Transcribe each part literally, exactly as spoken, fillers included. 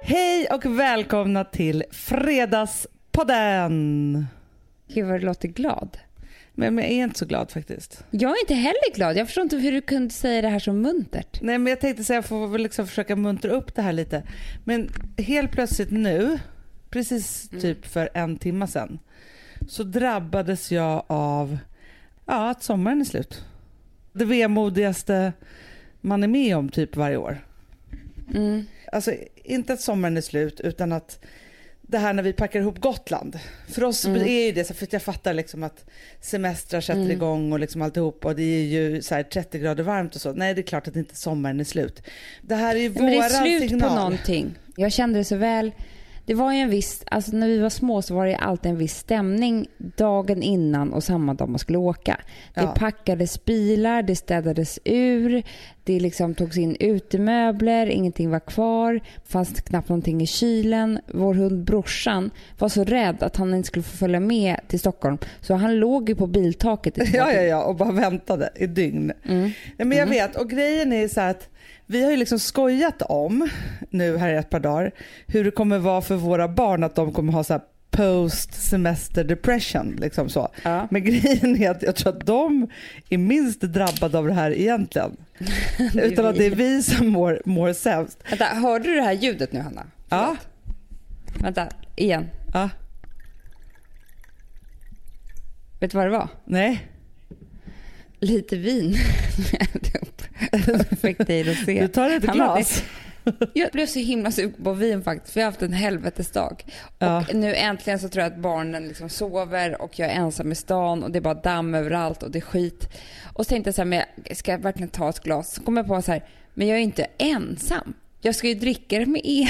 Hej och välkomna till Fredagspodden. Gud vad du låter glad. Men jag är inte så glad faktiskt. Jag är inte heller glad. Jag förstår inte hur du kunde säga det här så muntert. Nej, men jag tänkte säga jag får väl liksom försöka muntra upp det här lite. Men helt plötsligt nu, precis typ för en timme sedan, så drabbades jag av ja, att sommaren är slut. Det vemodigaste man är med om typ varje år. Mm. Alltså inte att sommaren är slut utan att det här när vi packar ihop Gotland. För oss mm. är det så, för att jag fattar liksom att semestrar sätter mm. igång och liksom alltihop, och det är ju så här trettio grader varmt och så. Nej, det är klart att inte sommaren är slut. Det här är ju våran signal. Det är slut signal. På någonting. Jag kände det så väl. Det var ju en viss, alltså när vi var små så var det alltid en viss stämning dagen innan och samma dag man skulle åka. Det ja. packades bilar, det städades ur, det liksom togs in utemöbler, ingenting var kvar, fanns knappt någonting i kylen. Vår hund brorsan var så rädd att han inte skulle få följa med till Stockholm, så han låg ju på biltaket. I ja, ja, ja, och bara väntade i dygn. Mm. Nej, men jag mm. vet, och grejen är så att vi har ju liksom skojat om nu här i ett par dagar hur det kommer vara för våra barn att de kommer ha så här post semester depression liksom så. Ja. Men grejen är att jag tror att de är minst drabbade av det här egentligen. Utan att det är vi som mår, mår sämst. Vänta, hörde du det här ljudet nu, Hanna? Ja. Vänta, igen. Ja. Vet du vad det var? Nej. Lite vin. Fick dig att se. Du tar ett glas. Jag blev så himla sugen på vin faktiskt, för jag har haft en helvetesdag. Ja. Och nu äntligen så tror jag att barnen liksom sover och jag är ensam i stan och det är bara damm överallt och det är skit. Och så tänkte jag så här, men jag ska verkligen ta ett glas. Så kom jag på så här, men jag är inte ensam. Jag ska ju dricka det med er.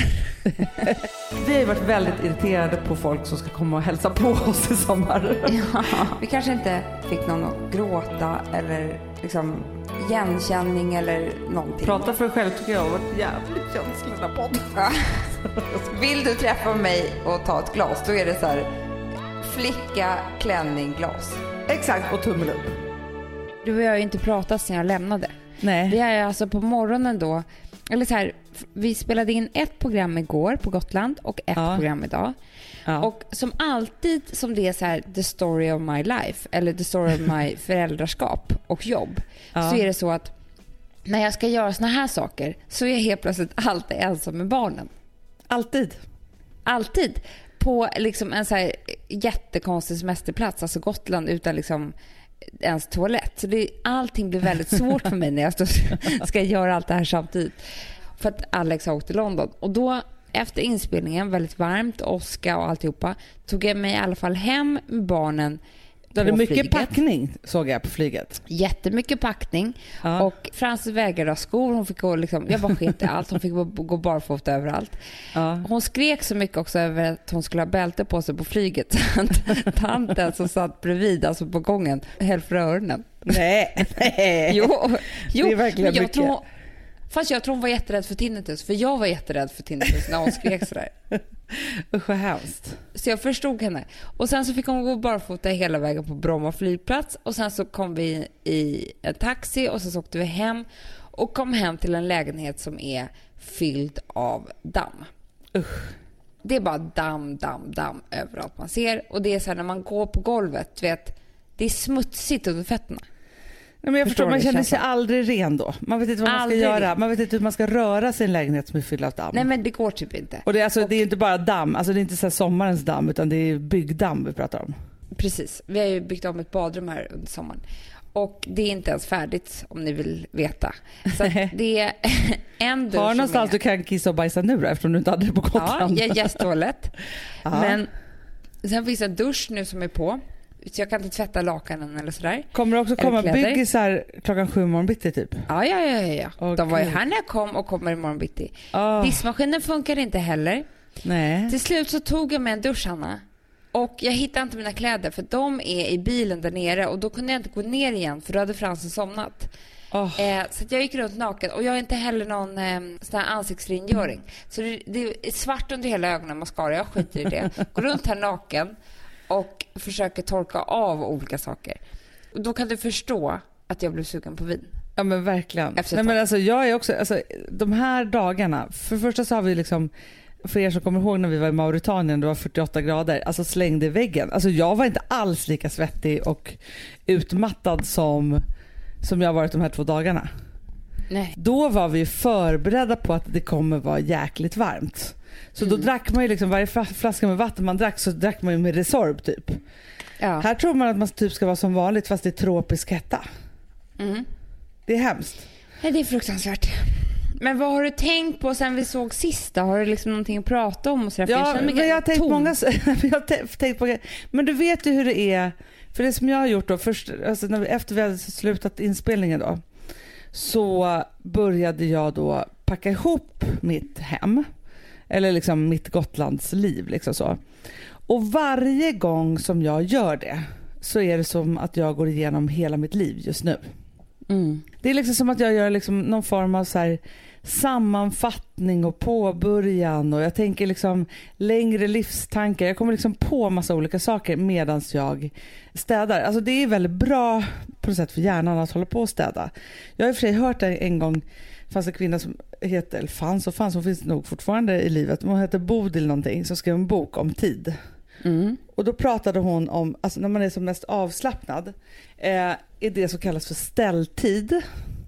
Vi har ju varit väldigt irriterade på folk som ska komma och hälsa på oss i sommar. Ja, vi kanske inte fick någon att gråta eller liksom igenkänning eller någonting. Prata för dig själv tycker jag har varit jävligt känslig den här podden. Ja. Vill du träffa mig och ta ett glas, då är det så här flicka, klänning, glas. Exakt, och tummel upp. Du och jag har ju inte pratat sedan jag lämnade. Nej. Vi är alltså på morgonen då, eller så här, vi spelade in ett program igår på Gotland och ett ja. program idag. Ja. Och som alltid som det är så här the story of my life eller the story of my föräldraskap och jobb, ja. så är det så att när jag ska göra såna här saker så är jag helt plötsligt alltid ensam med barnen. Alltid. Alltid. På liksom en så här jättekonstig semesterplats, alltså Gotland utan liksom ens toalett. Så det, allting blir väldigt svårt för mig när jag står, ska göra allt det här samtidigt. För att Alex har åkt till London. Och då efter inspelningen, väldigt varmt, åska och alltihopa, tog jag mig i alla fall hem med barnen. Det hade mycket flyget. Packning såg jag på flyget. Jättemycket packning. Ja. Och Frances vägrade ha skor. Hon fick gå liksom, jag bara skit i allt. Hon fick gå barfota överallt. Ja. Hon skrek så mycket också över att hon skulle ha bälte på sig på flyget. Tanten som satt bredvid, alltså på gången, höll för öronen. Nej, nej. Jo, jo, det är verkligen jag mycket. Tror, fast jag tror hon var jätterädd för tinnitus. För jag var jätterädd för tinnitus när hon skrek sådär. Usch vad hemskt. Så jag förstod henne. Och sen så fick hon gå barfota hela vägen på Bromma flygplats. Och sen så kom vi i en taxi och så åkte vi hem. Och kom hem till en lägenhet som är fylld av damm. Usch. Det är bara damm, damm, damm överallt man ser. Och det är så här när man går på golvet, vet, det är smutsigt under fötterna. Nej, men jag förstår, förstår man känner sig aldrig ren då. Man vet inte vad man aldrig ska göra. Man vet inte hur man ska röra sin lägenhet som är fylld av damm. Nej, men det går typ inte. Och det är, alltså, och, det är inte bara damm. Alltså det är inte så här sommarens damm, utan det är byggdamm vi pratar om. Precis. Vi har ju byggt om ett badrum här under sommaren. Och det är inte ens färdigt om ni vill veta. Så det är en dusch. Har du någonstans är... du kan kissa och bajsa nu då, eftersom du inte hade det på Gotland? Ja, gästtoalett. Men sen finns en dusch nu som är på. Så jag kan inte tvätta lakanen eller sådär. Kommer det också komma byggisar klockan sju morgon bitti typ? Ja, ja, ja, ja. Okay. De var ju här när jag kom och kommer imorgon bitti. Oh. Diskmaskinen funkar inte heller. Nej. Till slut så tog jag med en dusch, Hanna. Och jag hittade inte mina kläder för de är i bilen där nere. Och då kunde jag inte gå ner igen för då hade Fransen somnat. Oh. Eh, så att jag gick runt naken. Och jag har inte heller någon eh, sån här ansiktsrengöring. Så det, det är svart under hela ögonen, mascara. Jag skiter i det. Går runt här naken och försöker torka av olika saker. Och då kan du förstå att jag blev sugen på vin. Ja men verkligen. Nej, men alltså, jag är också, alltså, de här dagarna, för det första så har vi liksom för er som kommer ihåg när vi var i Mauritanien, det var fyrtioåtta grader, alltså slängde i väggen. Alltså jag var inte alls lika svettig och utmattad som, som jag varit de här två dagarna. Nej. Då var vi förberedda på att det kommer vara jäkligt varmt. Så mm. då drack man ju liksom varje flaska med vatten man drack, så drack man ju med Resorb typ. Ja. Här tror man att man typ ska vara som vanligt fast det är tropisk hetta. Mm. Det är hemskt. Nej, det är fruktansvärt. Men vad har du tänkt på sen vi såg sista? Har du liksom någonting att prata om? Och så ja, jag, men jag har tänkt tom. många... jag har tänkt på, men du vet ju hur det är. För det som jag har gjort då, först, alltså när vi, efter vi hade slutat inspelningen då, så började jag då packa ihop mitt hem. Eller liksom mitt Gotlandsliv. Liksom så. Och varje gång som jag gör det så är det som att jag går igenom hela mitt liv just nu. Mm. Det är liksom som att jag gör liksom någon form av så här sammanfattning och påbörjan, och jag tänker liksom längre livstankar. Jag kommer liksom på massa olika saker medans jag städar. Alltså det är väldigt bra på något sätt för hjärnan att hålla på och städa. Jag har i och för sig hört det en gång. Det fanns en kvinna som heter, eller fanns och fanns, hon finns nog fortfarande i livet. Hon heter Bodil någonting, som skrev en bok om tid. Mm. Och då pratade hon om, alltså när man är som mest avslappnad, eh, är det som kallas för ställtid.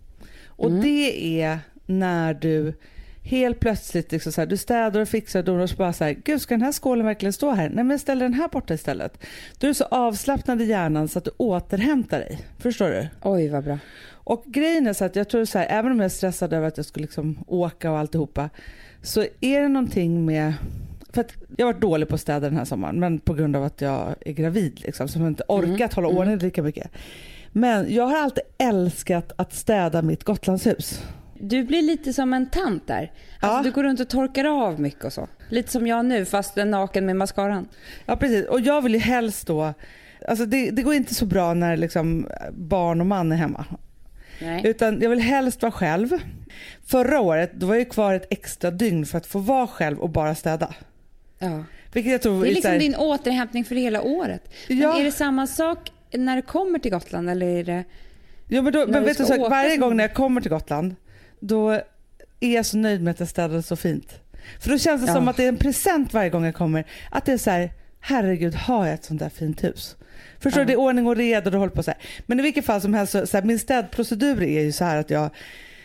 Och mm. det är när du helt plötsligt liksom så här, du städar och fixar och så bara så här, gud, ska den här skålen verkligen stå här? Nej, men ställ den här borta istället. Då är du så avslappnad i hjärnan så att du återhämtar dig. Förstår du? Oj, vad bra. Och grejen är så att jag tror så här, även om jag är stressad över att jag skulle liksom åka och alltihopa, så är det någonting med, för att jag har varit dålig på att städa den här sommaren, men på grund av att jag är gravid liksom, så jag har inte orkat mm. hålla ordning lika mycket. Men jag har alltid älskat att städa mitt Gotlandshus. Du blir lite som en tant där. Alltså, ja. Du går runt och torkar av mycket och så. Lite som jag nu, fast en naken med mascaran. Ja, precis. Och jag vill ju helst då, alltså det, det går inte så bra när liksom barn och man är hemma. Nej. Utan jag vill helst vara själv. Förra året då var jag kvar ett extra dygn för att få vara själv och bara städa. Ja. Vilket jag tror det är liksom här... din återhämtning för hela året. Ja. Men är det samma sak när du kommer till Gotland, eller är det... Ja, men, då, men vet du så, varje som... gång när jag kommer till Gotland, då är jag så nöjd med att jag städade så fint. För då känns det ja. som att det är en present varje gång jag kommer. Att det är så här, herregud, har jag ett sånt där fint hus? Förstår ja. du, det är ordning och reda och du håller på så här. Men i vilket fall som helst, så, så här, min städprocedur är ju så här att jag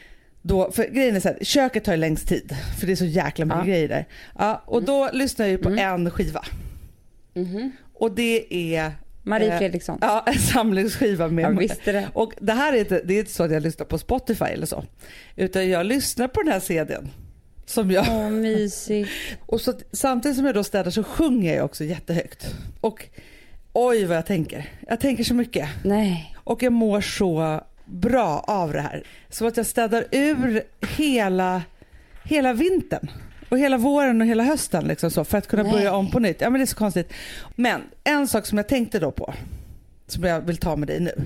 då, för grejen är så här, köket tar ju längst tid, för det är så jäkla mycket ja. grejer där. Ja, och då mm. lyssnar jag ju på mm. en skiva. Mm-hmm. Och det är Marie Fredriksson. Eh, ja, en samlingsskiva med. Jag visste det. Och det här är inte, det är inte så att jag lyssnar på Spotify eller så, utan jag lyssnar på den här C D:n som jag. Åh, mysigt. Och så samtidigt som jag då städar så sjunger jag också jättehögt. Och oj vad jag tänker. Jag tänker så mycket. Nej. Och jag mår så bra av det här. Så att jag städar ur hela hela vintern. Och hela våren och hela hösten liksom så, för att kunna Nej. börja om på nytt. Ja, men det är så konstigt. Men en sak som jag tänkte då på, som jag vill ta med dig nu.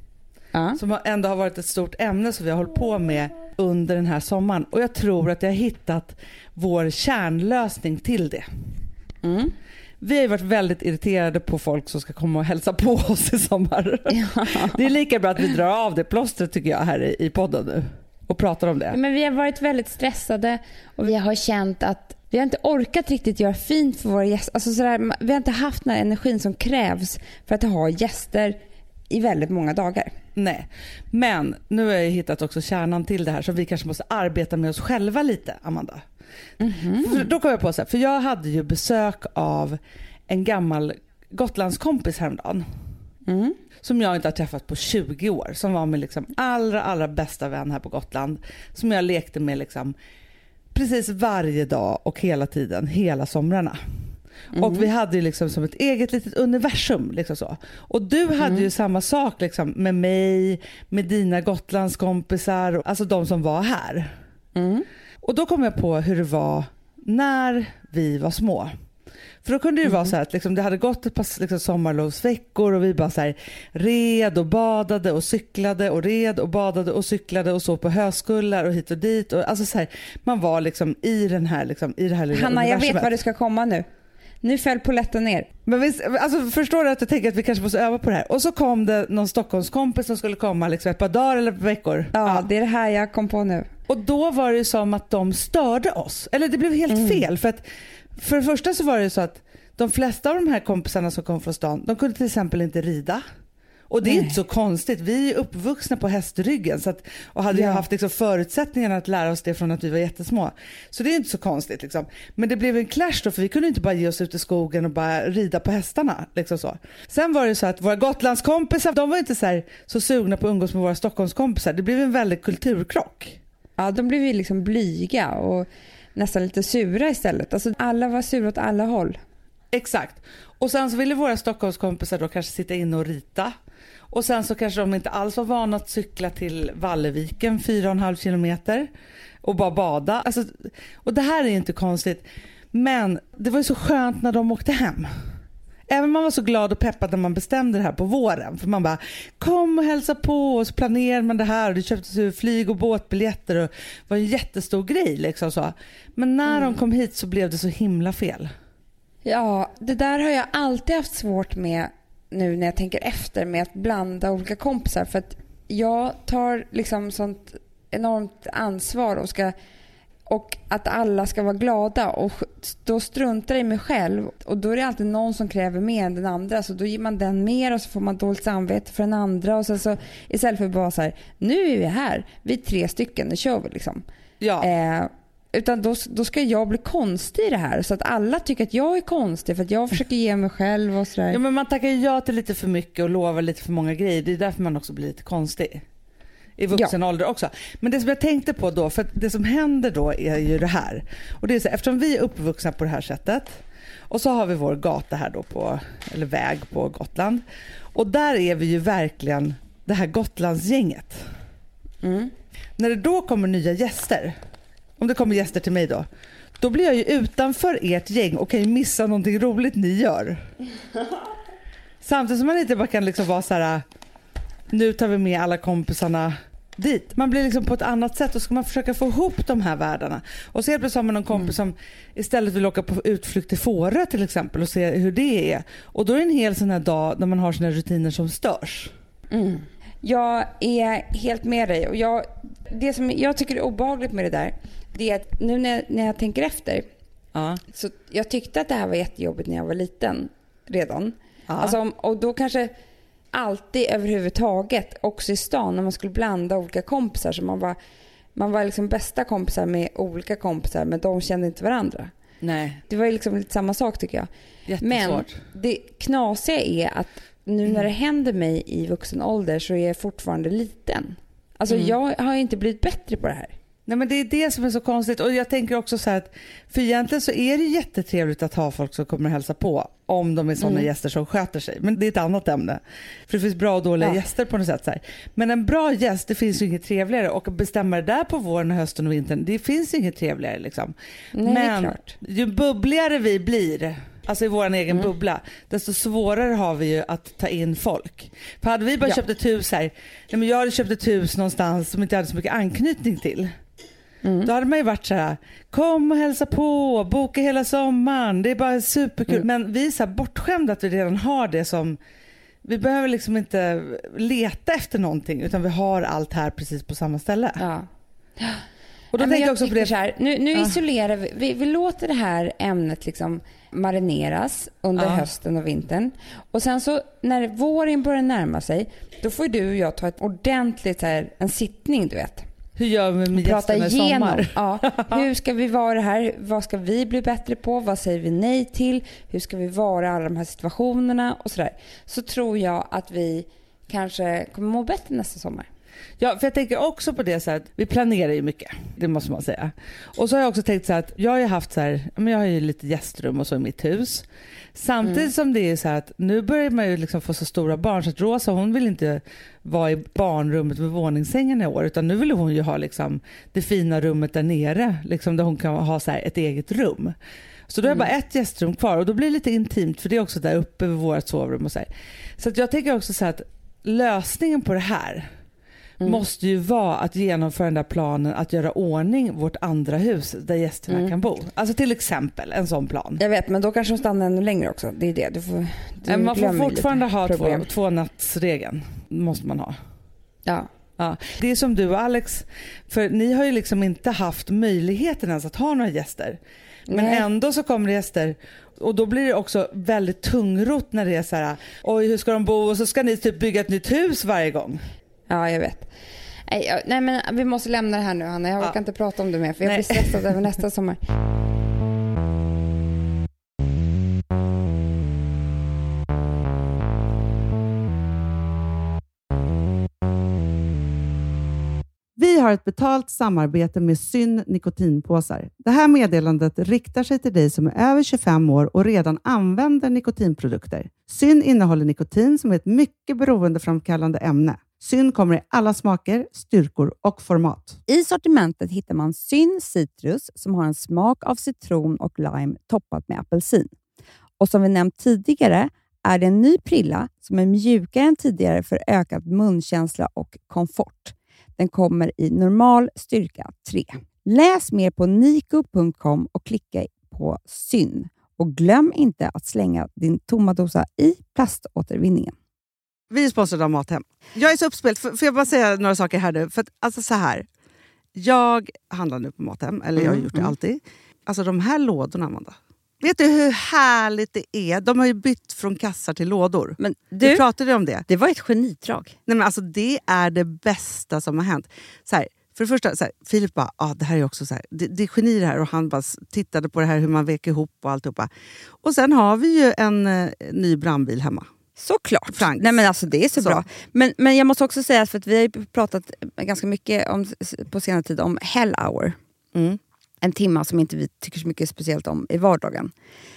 Uh. Som ändå har varit ett stort ämne som vi har hållit på med under den här sommaren. Och jag tror att jag har hittat vår kärnlösning till det. Mm. Vi har ju varit väldigt irriterade på folk som ska komma och hälsa på oss i sommar. Ja. Det är lika bra att vi drar av det plåstret, tycker jag, här i, i podden nu. Och pratar om det. Men vi har varit väldigt stressade och vi har känt att vi har inte orkat riktigt göra fint för våra gäster. Alltså sådär, vi har inte haft den här energin som krävs för att ha gäster i väldigt många dagar. Nej, men nu har jag hittat också kärnan till det här, så vi kanske måste arbeta med oss själva lite, Amanda. Mm-hmm. För då kom jag på så här, för jag hade ju besök av en gammal Gotlandskompis häromdagen. Mm. Som jag inte har träffat på tjugo år, som var min liksom allra allra bästa vän här på Gotland, som jag lekte med liksom precis varje dag och hela tiden, hela somrarna. Mm. Och vi hade ju liksom som ett eget litet universum liksom så. Och du hade mm. ju samma sak liksom med mig, med dina Gotlandskompisar, alltså de som var här. Mm. Och då kom jag på hur det var när vi var små. För då kunde det ju mm. vara så här att liksom det hade gått ett par liksom sommarlovsveckor och vi bara så här red och badade och cyklade och red och badade och cyklade och så på höskullar och hit och dit. Och alltså så här, man var liksom i den här liksom, i det här lilla Hanna, jag vet vad det ska komma nu. Nu föll polletten ner. Men visst, alltså förstår du att jag tänker att vi kanske måste öva på det här? Och så kom det någon Stockholmskompis som skulle komma liksom ett par dagar eller veckor. Ja, ja, det är det här jag kom på nu. Och då var det som att de störde oss. Eller det blev helt mm. fel. För att för det första så var det så att de flesta av de här kompisarna som kom från stan, de kunde till exempel inte rida. Och det är Nej. inte så konstigt. Vi är uppvuxna på hästryggen så att, och hade ja. haft liksom förutsättningarna att lära oss det från att vi var jättesmå. Så det är inte så konstigt. Liksom. Men det blev en clash då, för vi kunde inte bara ge oss ut i skogen och bara rida på hästarna. Liksom så. Sen var det så att våra Gotlandskompisar, de var inte så, här, så sugna på att umgås med våra Stockholmskompisar. Det blev en väldigt kulturkrock. Ja, de blev ju liksom blyga och nästan lite sura istället. Alltså alla var sura åt alla håll. Exakt. Och sen så ville våra Stockholmskompisar då kanske sitta inne och rita. Och sen så kanske de inte alls var vana att cykla till Valleviken fyra och en halv kilometer och bara bada. Alltså, och det här är inte konstigt. Men det var ju så skönt när de åkte hem. Även man var så glad och peppad när man bestämde det här på våren. För man bara, kom och hälsa på. Och så planerar man det här. Och det köptes flyg- och båtbiljetter. Och det var en jättestor grej liksom så. Men när mm. de kom hit så blev det så himla fel. Ja, det där har jag alltid haft svårt med nu när jag tänker efter, med att blanda olika kompisar. För att jag tar liksom sånt enormt ansvar och ska... Och att alla ska vara glada, och då struntar i mig själv. Och då är det alltid någon som kräver mer än den andra. Så då ger man den mer och så får man dåligt samvete för den andra. Och sen så istället för att bara så här, nu är vi här, vi är tre stycken, nu kör vi liksom. Ja. Eh, utan då, då ska jag bli konstig i det här. Så att alla tycker att jag är konstig för att jag försöker ge mig själv och sådär. Ja, men man tackar ja till lite för mycket och lovar lite för många grejer. Det är därför man också blir lite konstig. I vuxen ja. ålder också. Men det som jag tänkte på då, för det som händer då är ju det här. Och det är så, eftersom vi är uppvuxna på det här sättet, och så har vi vår gata här då på, eller väg på Gotland. Och där är vi ju verkligen det här Gotlandsgänget. Mm. När det då kommer nya gäster, om det kommer gäster till mig då, då blir jag ju utanför ert gäng och kan ju missa någonting roligt ni gör. Samtidigt som man inte bara kan liksom vara så här, nu tar vi med alla kompisarna dit. Man blir liksom på ett annat sätt och ska man försöka få ihop de här världarna. Och så helt plötsligt har man någon kompis mm. som istället vill åka på utflykt till Fårö till exempel och se hur det är. Och då är det en hel sån här dag när man har sina rutiner som störs. Mm. Jag är helt med dig. Och jag, det som jag tycker är obehagligt med det där, det är att nu när, när jag tänker efter, ja. så jag tyckte att det här var jättejobbigt när jag var liten redan. Ja. Alltså, och då kanske alltid överhuvudtaget, också i stan när man skulle blanda olika kompisar, så man var, man var liksom bästa kompisar med olika kompisar, men de kände inte varandra. Nej. Det var ju liksom lite samma sak tycker jag. Jättesvårt. Men det knasiga är att nu när det händer mig i vuxen ålder så är jag fortfarande liten. Alltså mm. jag har ju inte blivit bättre på det här. Nej, men det är det som är så konstigt. Och jag tänker också så här att, för egentligen så är det jättetrevligt att ha folk som kommer hälsa på om de är sådana mm. gäster som sköter sig. Men det är ett annat ämne. För det finns bra och dåliga ja. gäster på något sätt. Så här. Men en bra gäst, det finns ju inget trevligare. Och att bestämma det där på våren, hösten och vintern, det finns inget trevligare liksom. Nej, men det är klart. Ju bubbligare vi blir, alltså i vår egen mm. bubbla, desto svårare har vi ju att ta in folk. För hade vi bara ja. köpt ett hus här, nej men jag hade köpt ett hus någonstans som inte hade så mycket anknytning till. Mm. Då hade man ju varit så här, kom och hälsa på, boka hela sommaren, det är bara superkul. Mm. Men vi är så här bortskämda att vi redan har det som, vi behöver liksom inte leta efter någonting, utan vi har allt här precis på samma ställe. Ja. Och då ja, tänker jag jag också på det. Så här, nu nu ja. isolerar vi, vi, vi låter det här ämnet liksom marineras under ja. hösten och vintern. Och sen så när våren börjar närma sig, då får du och jag ta ett ordentligt så här, en sittning, du vet. Hur gör vi med gästerna i sommar? Ja, hur ska vi vara här? Vad ska vi bli bättre på? Vad säger vi nej till? Hur ska vi vara i alla de här situationerna? Och så där. Så tror jag att vi kanske kommer må bättre nästa sommar. Ja, för jag tänker också på det så att vi planerar ju mycket, det måste man säga. Och så har jag också tänkt så att jag har ju haft så här, jag har ju lite gästrum och så i mitt hus. Samtidigt mm. som det är så här att nu börjar man ju liksom få så stora barn, så att Rosa, hon vill inte vara i barnrummet med våningssängen i år, utan nu vill hon ju ha liksom det fina rummet där nere, liksom där hon kan ha så här ett eget rum. Så då är det bara ett gästrum kvar och då blir det lite intimt, för det är också där uppe vid vårt sovrum och så här. Så att jag tänker också så här att lösningen på det här Mm. måste ju vara att genomföra den där planen att göra ordning vårt andra hus där gästerna mm. kan bo. Alltså till exempel en sån plan. Jag vet, men då kanske de stannar ännu längre också. Det är det. Du får, du man får fortfarande ha två, två nattsregeln. Måste man ha. Ja. Ja. Det är som du och Alex, för ni har ju liksom inte haft möjligheten ens att ha några gäster. Men Nej. ändå så kommer det gäster. Och då blir det också väldigt tungrot när det är så här, oj hur ska de bo? Och så ska ni typ bygga ett nytt hus varje gång. Ja, jag vet. Nej, nej men vi måste lämna det här nu, Hanna. Jag orkar ja. inte prata om det mer, för jag nej. blir stressad över nästa sommar. Vi har ett betalt samarbete med Syn nikotinpåsar. Det här meddelandet riktar sig till dig som är över tjugofem år och redan använder nikotinprodukter. Syn innehåller nikotin som är ett mycket beroendeframkallande ämne. Syn kommer i alla smaker, styrkor och format. I sortimentet hittar man Syn Citrus som har en smak av citron och lime toppat med apelsin. Och som vi nämnt tidigare är det en ny prilla som är mjukare än tidigare för ökad munkänsla och komfort. Den kommer i normal styrka tre. Läs mer på niko punkt com och klicka på Syn. Och glöm inte att slänga din tomma dosa i plaståtervinningen. Vi är sponsrade av Mathem. Jag är så uppspelt. Får jag bara säga några saker här nu? För att, alltså så här. Jag handlar nu på Mathem. Eller jag har gjort det mm. alltid. Alltså de här lådorna, Amanda. Vet du hur härligt det är? De har ju bytt från kassar till lådor. Men du, du pratade om det. Det var ett genidrag. Nej, men alltså det är det bästa som har hänt. Så här, för det första, så här, Filip bara, ah, det här är också så här, det, det är geni det här. Och han bara tittade på det här hur man vek ihop och alltihopa. Och sen har vi ju en eh, ny brandbil hemma. Såklart. Franks. Nej men alltså det är så, så. bra. Men, men jag måste också säga, för att vi har ju pratat ganska mycket om, på senare tid om Hell Hour. Mm. En timme som inte vi tycker så mycket speciellt om i vardagen.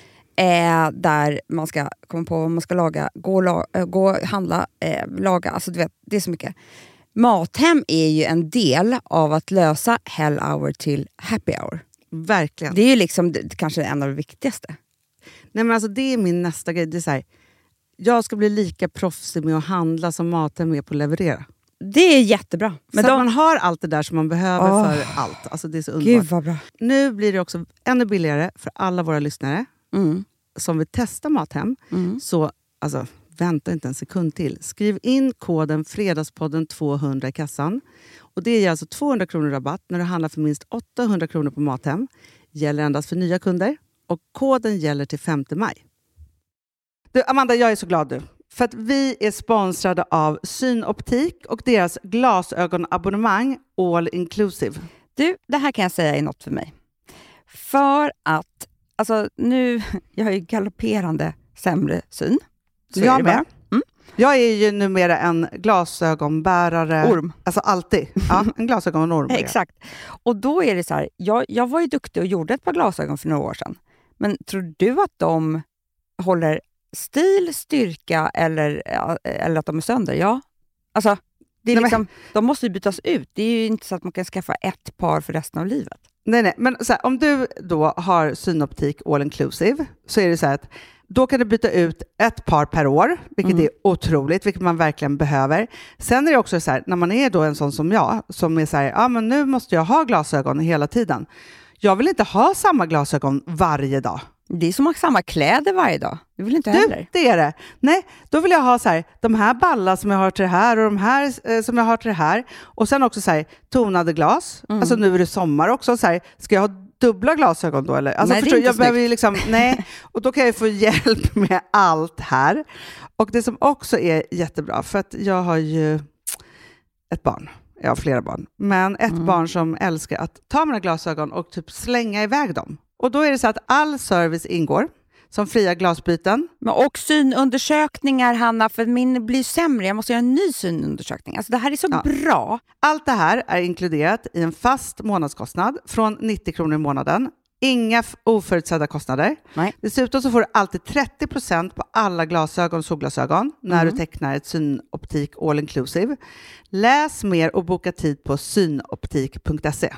Eh, där man ska komma på vad man ska laga, gå, la, gå handla, eh, laga. Alltså du vet, det är så mycket. Mathem är ju en del av att lösa Hell Hour till Happy Hour. Verkligen. Det är ju liksom det, kanske en av de viktigaste. Nej men alltså det är min nästa grej. Det är så här, jag ska bli lika proffsig med att handla som Mathem är på att leverera. Det är jättebra. Men så de... man har allt det där som man behöver oh, för allt. Alltså det är så underbart. Gud vad bra. Nu blir det också ännu billigare för alla våra lyssnare mm. som vill testa Mathem. Mm. Så alltså, vänta inte en sekund till. Skriv in koden Fredagspodden tvåhundra i kassan. Och det ger alltså tvåhundra kronor rabatt när du handlar för minst åttahundra kronor på Mathem. Gäller endast för nya kunder. Och koden gäller till femte maj. Du, Amanda, jag är så glad du. För att vi är sponsrade av Synoptik och deras glasögonabonnemang All Inclusive. Du, det här kan jag säga är något för mig. För att, alltså nu, jag har ju galopperande sämre syn. Så jag med. Mm. Jag är ju numera en glasögonbärare. Orm. Alltså alltid. Ja, en glasögonorm. Exakt. Och då är det så här, jag, jag var ju duktig och gjorde ett par glasögon för några år sedan. Men tror du att de håller stil, styrka eller, eller att de är sönder? Ja. Alltså, det är nej, liksom, men... de måste ju bytas ut. Det är ju inte så att man kan skaffa ett par för resten av livet. Nej, nej. Men så här, om du då har Synoptik All Inclusive så är det så här att då kan du byta ut ett par per år, vilket mm. är otroligt, vilket man verkligen behöver. Sen är det också så här, när man är då en sån som jag, som är så här, ja men nu måste jag ha glasögon hela tiden. Jag vill inte ha samma glasögon varje dag. Det är som att ha samma kläder varje dag. Det vill inte heller. Du, det är det. Nej, då vill jag ha så här, de här ballar som jag har till det här och de här eh, som jag har till det här. Och sen också så här, tonade glas. Mm. Alltså nu är det sommar också. Så här, ska jag ha dubbla glasögon då? Eller? Alltså, nej, förstår, det är inte jag behöver ju liksom, nej. Och då kan jag få hjälp med allt här. Och det som också är jättebra, för att jag har ju ett barn. Jag har flera barn. Men ett mm. barn som älskar att ta mina glasögon och typ slänga iväg dem. Och då är det så att all service ingår. Som fria glasbyten. Men och synundersökningar, Hanna, för min blir sämre. Jag måste göra en ny synundersökning. Alltså det här är så ja. bra. Allt det här är inkluderat i en fast månadskostnad från nittio kronor i månaden. Inga oförutsedda kostnader. Nej. Dessutom så får du alltid trettio procent på alla glasögon och solglasögon när mm. du tecknar ett Synoptik All Inclusive. Läs mer och boka tid på synoptik punkt se.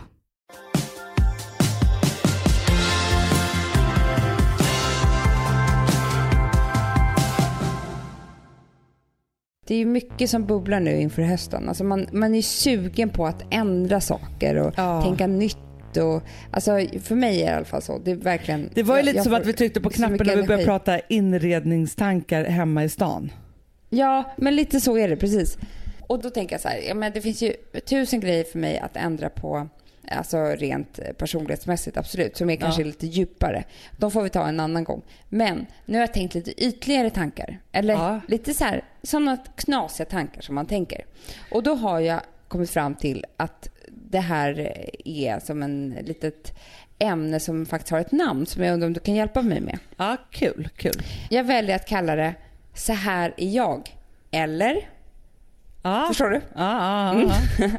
Det är ju mycket som bubblar nu inför hösten. Alltså man, man är sugen på att ändra saker och ja. tänka nytt. Och, alltså för mig är det i alla fall så. Det, är verkligen, det var ju lite jag, som jag att vi tryckte på knappen när vi började prata inredningstankar hemma i stan. Ja, men lite så är det, precis. Och då tänker jag så här, ja, men det finns ju tusen grejer för mig att ändra på, alltså rent personlighetsmässigt, absolut, som är kanske ja. lite djupare. De får vi ta en annan gång. Men nu har jag tänkt lite ytligare tankar. Eller ja. lite så här, sådana knasiga tankar som man tänker. Och då har jag kommit fram till att det här är som en litet ämne som faktiskt har ett namn som jag undrar om du kan hjälpa mig med. Ja, kul, kul. Jag väljer att kalla det Så här är jag. Eller? Ja. Förstår du? Ja, ja, ja. Mm.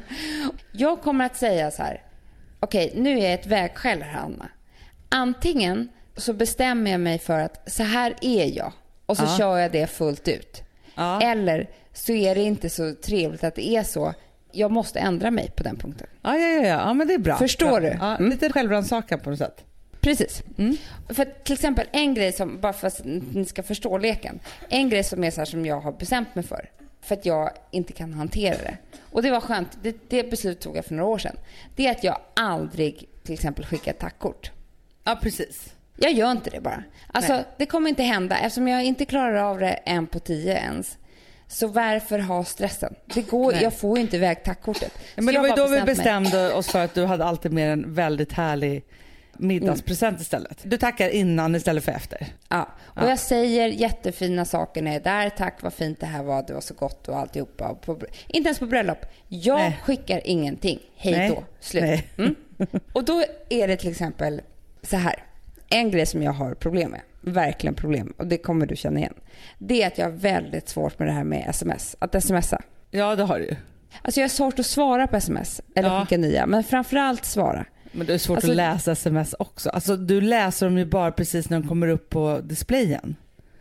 Jag kommer att säga så här. Okej, nu är jag ett vägskäl här, Anna. Antingen så bestämmer jag mig för att så här är jag. Och så ja. kör jag det fullt ut. Ja. Eller så är det inte så trevligt att det är så. Jag måste ändra mig på den punkten. Ja, ja, ja, ja. Men det är bra. Förstår bra. du? Ja, mm. Lite självrannsakan på något sätt. Precis. Mm. För till exempel en grej som, bara för att ni ska förstå leken. En grej som är så här som jag har bestämt mig för. För att jag inte kan hantera det. Och det var skönt. Det, det beslut tog jag för några år sedan. Det är att jag aldrig till exempel skickar ett tackkort. Ja, precis. Jag gör inte det bara. Alltså, Nej. det kommer inte hända. Eftersom jag inte klarar av det en på tio ens. Så varför ha stressen? Det går, jag får ju inte iväg tackkortet. Ja, men det var ju då vi bestämde mig. oss för att du hade alltid med en väldigt härlig middagspresent mm. istället. Du tackar innan istället för efter. Ja, och ja. jag säger jättefina saker när jag är där. Tack, vad fint det här var. Det var så gott och alltihopa. På, inte ens på bröllop. Jag Nej. skickar ingenting. Hej Nej. då. Slut. Nej. Mm. Och då är det till exempel så här. En grej som jag har problem med. Verkligen problem. Och det kommer du känna igen. Det är att jag har väldigt svårt med det här med sms. Att smsa. Ja, det har du ju. Alltså jag har svårt att svara på sms. Eller ja. skicka nya. Men framförallt svara. Men det är svårt alltså, att läsa sms också. Alltså du läser dem ju bara precis när de kommer upp på displayen.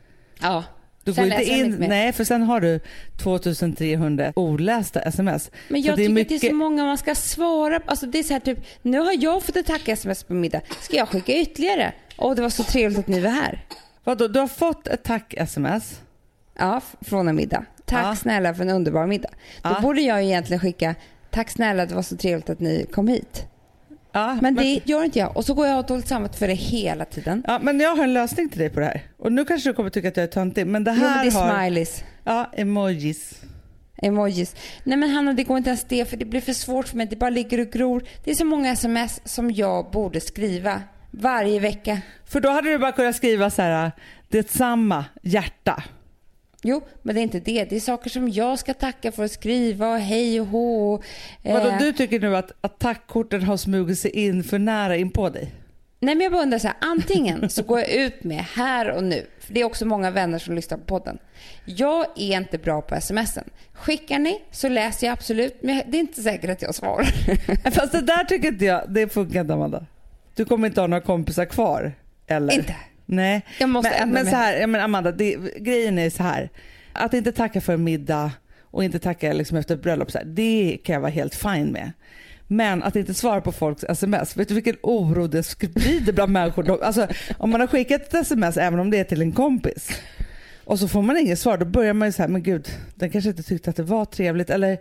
Ja. Du går inte in, nej, för sen har du tvåtusentrehundra olästa sms. Men jag så det tycker är mycket... att det är så många man ska svara på. Alltså det är så här typ, nu har jag fått ett tack-sms på middag. Ska jag skicka ytterligare? Åh, det var så trevligt att ni var här. Vadå, du har fått ett tack-sms? Ja, från en middag. Tack ja. snälla för en underbar middag. Då ja. borde jag egentligen skicka, tack snälla, det var så trevligt att ni kom hit. Ja, men det men... gör inte jag. Och så går jag och dåligt samman för det hela tiden. Ja, men jag har en lösning till dig på det här. Och nu kanske du kommer tycka att jag är töntig. Men det här jo, men det är har... smileys. Ja, emojis. Emojis. Nej men Hanna, det går inte ens det. För det blir för svårt för mig. Det bara ligger och gror. Det är så många sms som jag borde skriva varje vecka. För då hade du bara kunnat skriva så här. Det är samma hjärta. Jo, men det är inte det. Det är saker som jag ska tacka för att skriva och hej och hå. Eh. Vadå, du tycker nu att, att tackkorten har smugit sig in för nära in på dig? Nej, men jag bara undrar så här. Antingen så går jag ut med här och nu. För det är också många vänner som lyssnar på podden. Jag är inte bra på smsen. Skickar ni så läser jag absolut. Men det är inte säkert att jag svarar. Fast det där tycker inte jag, det funkar inte, Amanda. Du kommer inte ha några kompisar kvar, eller? Inte. Nej, jag måste men, men så här, jag men Amanda, det, grejen är så här. Att inte tacka för en middag och inte tacka liksom efter ett bröllop, så här, det kan jag vara helt fine med. Men att inte svara på folks sms, vet du vilken oro det sprider bland människor? Alltså, om man har skickat ett sms, även om det är till en kompis, och så får man inget svar, då börjar man ju så här, men gud, den kanske inte tyckte att det var trevligt, eller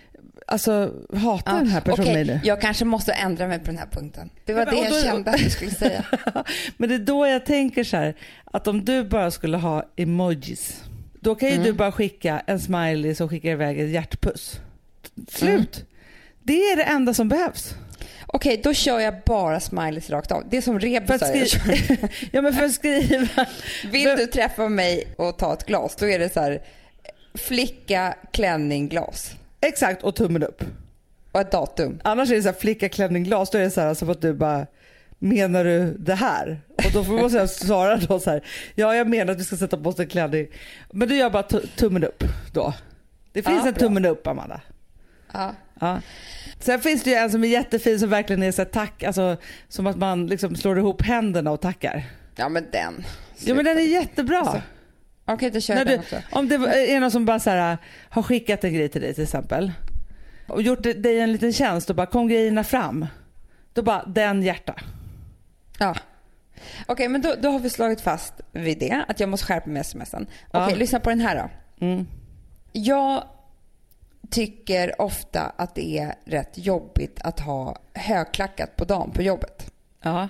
alltså hatar ja, den här personen okay. nu. Jag kanske måste ändra mig på den här punkten. Det var ja, det jag då, kände att du skulle säga. Men det är då jag tänker så här, att om du bara skulle ha emojis, då kan ju mm. du bara skicka en smiley som skickar iväg ett hjärtpuss. Slut. Mm. Det är det enda som behövs. Okej, då kör jag bara smileys rakt av. Det är som rebusar jag kör. Ja, men för att skriva. Vill du träffa mig och ta ett glas, då är det så här flicka, klänning, glas. Exakt, och tummen upp. Och ett datum. Annars är det så här flicka, klänning, glas. Då är det så här som att du bara, menar du det här? Och då får man så här svara då så här, ja, jag menar att vi ska sätta på oss en klänning. Men du gör bara t- tummen upp då. Det finns ja, en bra. tummen upp, Amanda. Ja. Ja. Sen finns det ju en som är jättefin som verkligen är så här, tack, alltså som att man liksom slår ihop händerna och tackar. Ja, men den. Sluta. Ja, men den är jättebra. Alltså, okej, okay, då kör jag du, den också. Om det är någon som bara så här, har skickat en grej till dig till exempel och gjort dig en liten tjänst och bara kom grejerna fram. Då bara, den hjärta. Ja. Okej, okay, men då, då har vi slagit fast vid det. Att jag måste skärpa med smsen. Okej, okay, ja. Lyssna på den här då. Mm. Jag tycker ofta att det är rätt jobbigt att ha högklackat på dagen på jobbet. Ja.